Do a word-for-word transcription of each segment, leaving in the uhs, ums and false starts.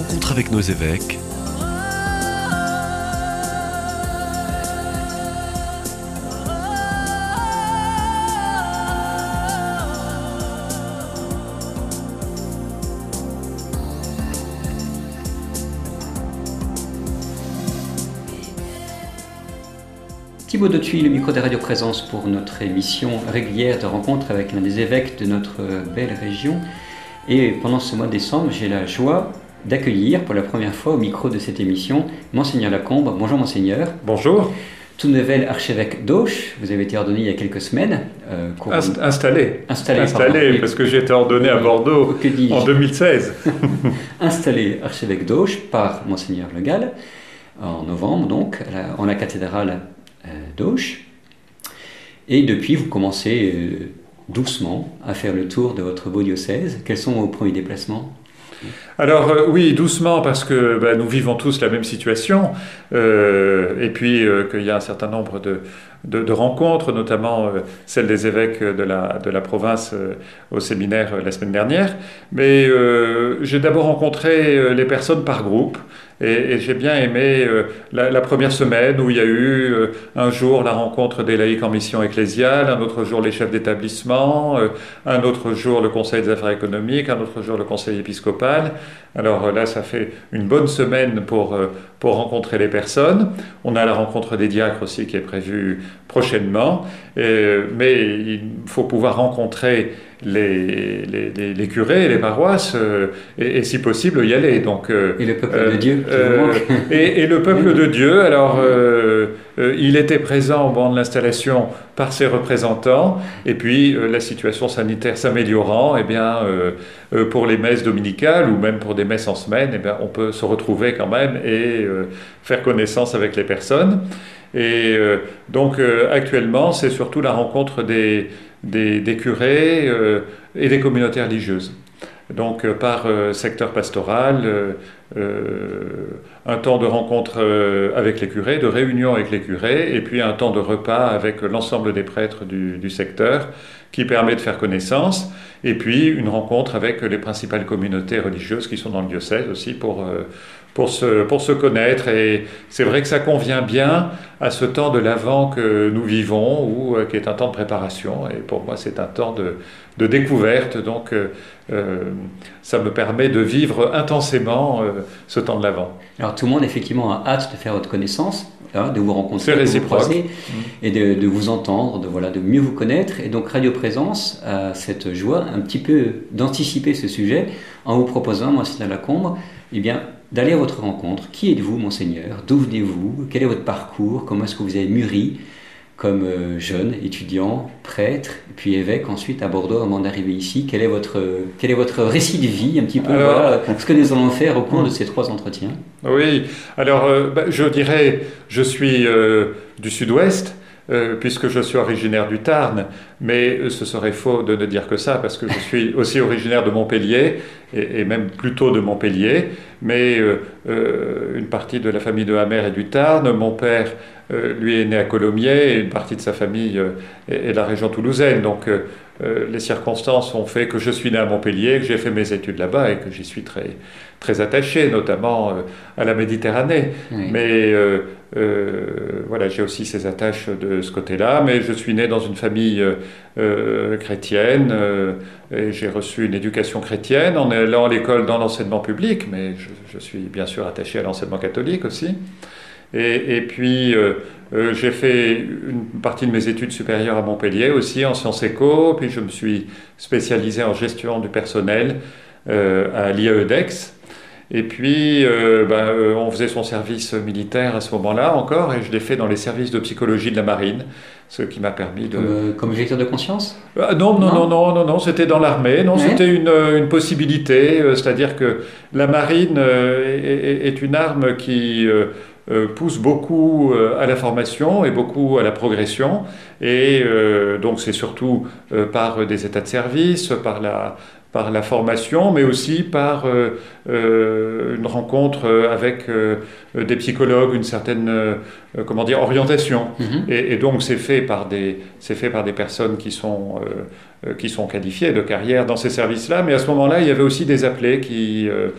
rencontre avec nos évêques. Thibaut de Thuy, le micro de Radio Présence pour notre émission régulière de rencontre avec l'un des évêques de notre belle région. Et pendant ce mois de décembre, j'ai la joie d'accueillir pour la première fois au micro de cette émission Monseigneur Lacombe. Bonjour Monseigneur. Bonjour. Tout nouvel archevêque d'Auch, vous avez été ordonné il y a quelques semaines. Euh, Inst installé. Installé, installé parce que j'ai été ordonné à Bordeaux en deux mille seize. Installé archevêque d'Auch par Monseigneur Le Gall, en novembre donc, en la cathédrale d'Auch. Et depuis, vous commencez euh, doucement à faire le tour de votre beau diocèse. Quels sont vos premiers déplacements ? Alors euh, oui, doucement, parce que bah, nous vivons tous la même situation, euh, et puis euh, qu'il y a un certain nombre de, de, de rencontres, notamment euh, celle des évêques de la, de la province euh, au séminaire euh, la semaine dernière. Mais euh, j'ai d'abord rencontré euh, les personnes par groupe, et, et j'ai bien aimé euh, la, la première semaine où il y a eu euh, un jour la rencontre des laïcs en mission ecclésiale, un autre jour les chefs d'établissement, euh, un autre jour le conseil des affaires économiques, un autre jour le conseil épiscopal. Alors là, ça fait une bonne semaine pour, pour rencontrer les personnes. On a la rencontre des diacres aussi qui est prévue prochainement. Et, mais il faut pouvoir rencontrer les, les, les, les curés, les paroisses, euh, et, et si possible y aller. Donc, euh, et le peuple euh, de Dieu qui euh, vous manque. et, et le peuple de Dieu, alors euh, euh, il était présent au moment de l'installation par ses représentants, et puis euh, la situation sanitaire s'améliorant, eh bien, euh, euh, pour les messes dominicales ou même pour des messes en semaine, eh bien, on peut se retrouver quand même et euh, faire connaissance avec les personnes. Et euh, donc euh, actuellement, c'est surtout la rencontre des, des, des curés euh, et des communautés religieuses. Donc euh, par euh, secteur pastoral, euh, euh, un temps de rencontre euh, avec les curés, de réunion avec les curés, et puis un temps de repas avec l'ensemble des prêtres du, du secteur qui permet de faire connaissance, et puis une rencontre avec les principales communautés religieuses qui sont dans le diocèse aussi pour, euh, pour, se, pour se connaître. Et c'est vrai que ça convient bien à ce temps de l'Avent que nous vivons, ou euh, qui est un temps de préparation, et pour moi c'est un temps de, de découverte, donc euh, euh, ça me permet de vivre intensément euh, ce temps de l'Avent. Alors tout le monde effectivement a hâte de faire votre connaissance, hein, de vous rencontrer, de vous croiser, mmh. et de, de vous entendre, de, voilà, de mieux vous connaître. Et donc Radio Présence a cette joie un petit peu d'anticiper ce sujet en vous proposant, Monseigneur Lacombe, eh bien, d'aller à votre rencontre. Qui êtes-vous, Monseigneur ? D'où venez-vous ? Quel est votre parcours ? Comment est-ce que vous avez mûri comme euh, jeune, étudiant, prêtre, puis évêque ensuite à Bordeaux avant d'arriver ici? Quel est votre, quel est votre récit de vie, un petit peu, alors, voilà, ce que nous allons faire au cours de ces trois entretiens? Oui, alors euh, bah, je dirais, je suis euh, du sud-ouest, Euh, puisque je suis originaire du Tarn, mais ce serait faux de ne dire que ça, parce que je suis aussi originaire de Montpellier, et, et même plutôt de Montpellier, mais euh, euh, une partie de la famille de Hammer est du Tarn. Mon père, euh, lui, est né à Colomiers, et une partie de sa famille euh, est, est de la région toulousaine, donc euh, euh, les circonstances ont fait que je suis né à Montpellier, que j'ai fait mes études là-bas, et que j'y suis très, très attaché, notamment euh, à la Méditerranée. Oui. Mais euh, euh, voilà, j'ai aussi ces attaches de ce côté-là, mais je suis né dans une famille euh, chrétienne, euh, et j'ai reçu une éducation chrétienne en allant à l'école dans l'enseignement public, mais je, je suis bien sûr attaché à l'enseignement catholique aussi. Et, et puis, euh, euh, j'ai fait une partie de mes études supérieures à Montpellier aussi, en sciences éco, puis je me suis spécialisé en gestion du personnel euh, à l'I A E d'Aix. Et puis, euh, ben, euh, on faisait son service militaire à ce moment-là encore, et je l'ai fait dans les services de psychologie de la marine, ce qui m'a permis de... Comme, comme gesteur de conscience ? ah, non, non, non, non, non, non, c'était dans l'armée. Non, ouais. C'était une, une possibilité, euh, c'est-à-dire que la marine euh, est, est une arme qui... Euh, Euh, pousse beaucoup euh, à la formation et beaucoup à la progression. Et euh, donc c'est surtout euh, par des états de service, par la, par la formation, mais aussi par euh, euh, une rencontre avec euh, des psychologues, une certaine euh, comment dire, orientation. Mhm. Et, et donc c'est fait par des, c'est fait par des personnes qui sont, euh, qui sont qualifiées de carrière dans ces services-là. Mais à ce moment-là, il y avait aussi des appelés qui, euh,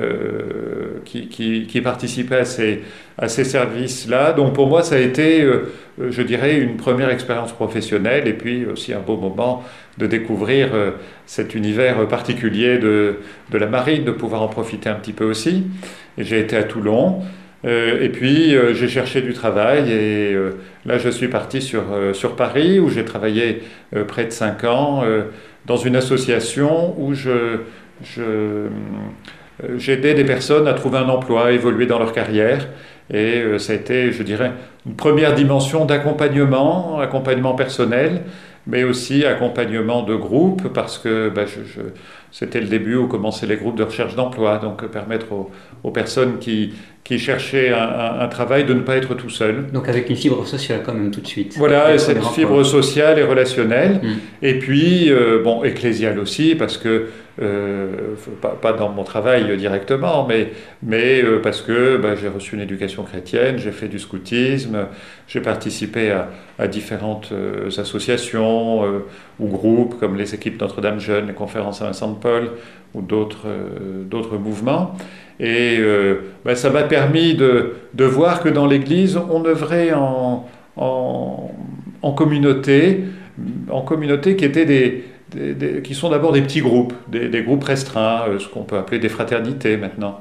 euh, qui, qui, qui participaient à ces, à ces services-là. Donc pour moi, ça a été, euh, je dirais, une première expérience professionnelle et puis aussi un beau moment de découvrir euh, cet univers particulier de, de la marine, de pouvoir en profiter un petit peu aussi. Et j'ai été à Toulon. Euh, et puis euh, j'ai cherché du travail et euh, là je suis parti sur, euh, sur Paris où j'ai travaillé euh, près de cinq ans euh, dans une association où je, je, euh, j'aidais des personnes à trouver un emploi, à évoluer dans leur carrière. Et euh, ça a été, je dirais, une première dimension d'accompagnement, accompagnement personnel, mais aussi accompagnement de groupe, parce que bah, je, je, c'était le début où commençaient les groupes de recherche d'emploi, donc euh, permettre aux, aux personnes qui, qui cherchaient un, un, un travail de ne pas être tout seul. Donc avec une fibre sociale quand même tout de suite. Voilà, Et cette premier fibre emploi. sociale et relationnelle, Mm. et puis, euh, bon, ecclésiale aussi, parce que, euh, pas, pas dans mon travail directement, mais, mais euh, parce que bah, j'ai reçu une éducation chrétienne, j'ai fait du scoutisme, j'ai participé à, à différentes euh, associations euh, ou groupes, comme les équipes Notre-Dame Jeune, les conférences à Saint-Paul, ou d'autres euh, d'autres mouvements. Et euh, bah, ça m'a permis de, de voir que dans l'Église, on œuvrait en, en, en communauté, en communauté qui étaient des, des, des- qui sont d'abord des petits groupes, des, des groupes restreints, euh, ce qu'on peut appeler des fraternités maintenant.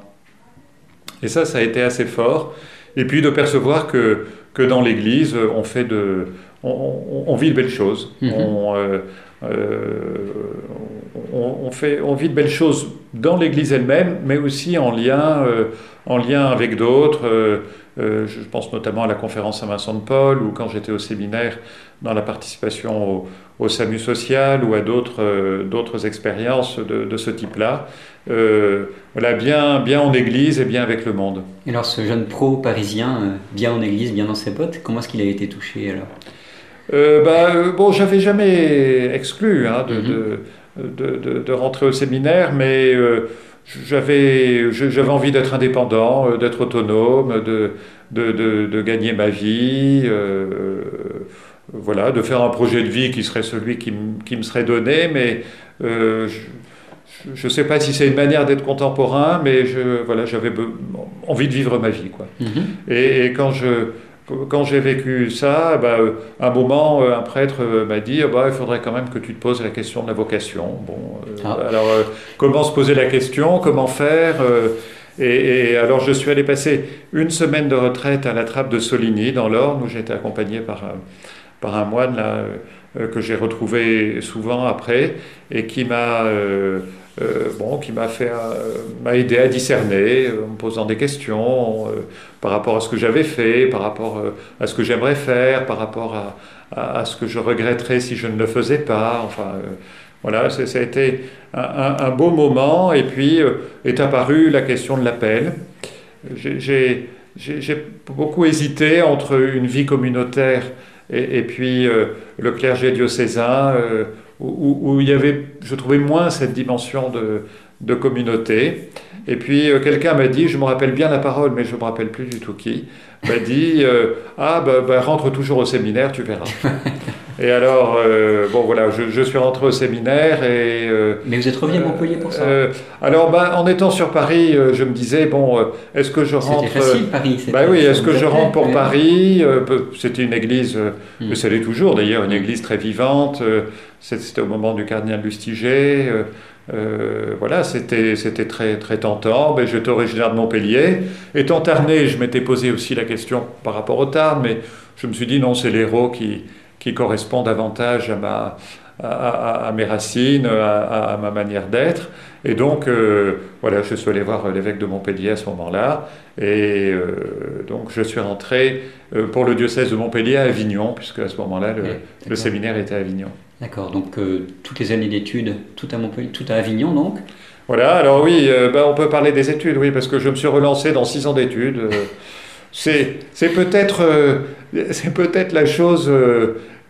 Et ça, ça a été assez fort. Et puis de percevoir que, que dans l'Église, on fait de, on, on- on vit de belles choses. Mhm. On, euh, euh, on, on fait, on vit de belles choses dans l'Église elle-même, mais aussi en lien, euh, en lien avec d'autres. Euh, euh, je pense notamment à la conférence Saint-Vincent de Paul, ou quand j'étais au séminaire, dans la participation au, au SAMU social, ou à d'autres euh, d'autres expériences de, de ce type-là. Euh, voilà, bien, bien en Église et bien avec le monde. Et alors ce jeune pro parisien, euh, bien en église, bien dans ses potes, comment est-ce qu'il a été touché alors? Euh, bah, euh, bon, j'avais jamais exclu hein, de, Mhm. de, de, de- de rentrer au séminaire, mais euh, j'avais, je- j'avais envie d'être indépendant, euh, d'être autonome, de, de, de, de gagner ma vie, euh, euh, voilà, de faire un projet de vie qui serait celui qui, m- qui me serait donné, mais euh, je ne sais pas si c'est une manière d'être contemporain, mais je, voilà, j'avais be- envie de vivre ma vie, quoi. Mhm. Et, et quand je, quand j'ai vécu ça, bah, euh, un moment, euh, un prêtre euh, m'a dit, ah bah, il faudrait quand même que tu te poses la question de la vocation. Bon, euh, Ah. alors, euh, comment se poser la question, comment faire euh, et, et alors, je suis allé passer une semaine de retraite à la Trappe de Soligny, dans l'Orne, où j'ai été accompagné par un, par un moine là, euh, que j'ai retrouvé souvent après, et qui m'a euh, euh, bon, qui m'a fait, euh, m'a aidé à discerner, euh, en me posant des questions euh, par rapport à ce que j'avais fait, par rapport euh, à ce que j'aimerais faire, par rapport à, à, à ce que je regretterais si je ne le faisais pas. Enfin, euh, voilà, c'est- ça a été un, un- un beau moment. Et puis euh, est apparue la question de l'appel. J'ai j'ai- j'ai- j'ai beaucoup hésité entre une vie communautaire et, et puis euh, le clergé diocésain, euh, où, où il y avait, je trouvais moins cette dimension de, de communauté. Et puis euh, quelqu'un m'a dit, je me rappelle bien la parole, mais je ne me rappelle plus du tout qui, m'a dit, euh, ah bah, bah, rentre toujours au séminaire, tu verras. Et alors, euh, bon voilà, je, je suis rentré au séminaire et... euh, Mais vous êtes revenu à Montpellier pour ça? euh, alors, bah, en étant sur Paris, euh, je me disais, bon, euh, est-ce que je rentre... C'était facile Paris. Bah c'était- oui, ça est-ce vous que je appelait, rentre pour mais- Paris? Euh, peu- C'était une église, euh, Mm. mais ça l'est toujours d'ailleurs, une Mm. église très vivante. euh, c'est- C'était au moment du cardinal Lustiger. euh, euh, voilà, c'était c'était très très tentant. Ben, j'étais originaire de Montpellier. Étant tarnais, je m'étais posé aussi la question par rapport au Tarn, mais je me suis dit non, c'est l'Hérault qui, qui correspond davantage à ma, à, à- à mes racines, à, à- à ma manière d'être. Et donc, euh, voilà, je suis allé voir l'évêque de Montpellier à ce moment-là. Et euh, donc, je suis rentré euh, pour le diocèse de Montpellier à Avignon, puisque à ce moment-là, le, Ouais, le d'accord. séminaire était à Avignon. D'accord, donc euh, toutes les années d'études, tout à Montpellier, tout à Avignon donc? Voilà, alors oui, euh, ben, on peut parler des études, oui, parce que je me suis relancé dans six ans d'études. euh, c'est c'est peut-être euh, c'est peut-être la chose euh,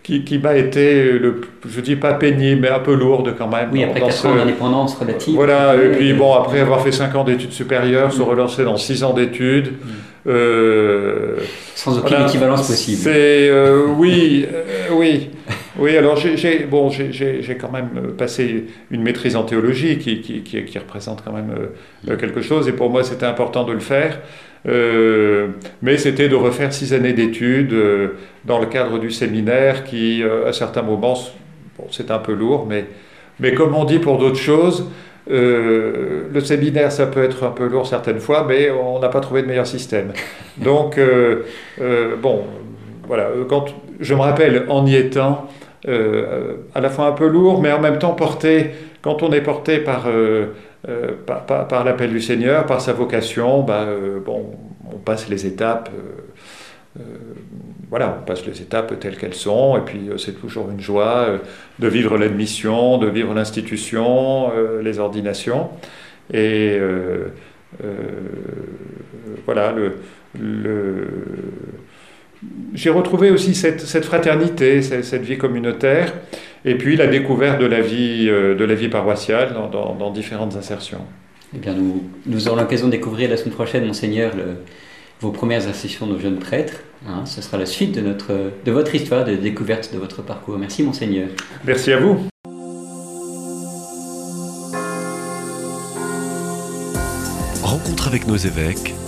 qui, qui m'a été, le, je dis pas pénible, mais un peu lourde quand même. Oui, après quatre ans d'indépendance relative. Voilà, et puis bon, après avoir fait cinq ans d'études supérieures, se relancer dans six ans d'études. Mm. Euh, Sans aucune voilà, équivalence possible. C'est, euh, oui, euh, oui. Oui, alors j'ai bon, j'ai quand même passé une maîtrise en théologie qui, qui, qui, qui représente quand même euh, quelque chose, et pour moi c'était important de le faire. Euh, mais c'était de refaire six années d'études euh, dans le cadre du séminaire qui, euh, à certains moments, bon, c'est un peu lourd, mais, mais comme on dit pour d'autres choses, euh, le séminaire, ça peut être un peu lourd certaines fois, mais on n'a pas trouvé de meilleur système. Donc, euh, euh, bon, voilà, quand, je me rappelle, en y étant, euh, à la fois un peu lourd, mais en même temps porté, quand on est porté par... Euh, Euh, par, par, par l'appel du Seigneur, par sa vocation, bah, euh, bon, on passe les étapes, euh, euh, voilà, on passe les étapes telles qu'elles sont, et puis euh, c'est toujours une joie euh, de vivre l'admission, de vivre l'institution, euh, les ordinations, et euh, euh, voilà, le, le j'ai retrouvé aussi cette, cette fraternité, cette, cette vie communautaire, et puis la découverte de la vie, euh, de la vie paroissiale dans, dans, dans différentes insertions. Eh bien, nous, nous aurons l'occasion de découvrir la semaine prochaine, Monseigneur, le, vos premières insertions de jeunes prêtres. Hein, ce sera la suite de, notre, de votre histoire, de découverte de votre parcours. Merci, Monseigneur. Merci à vous. Rencontre avec nos évêques.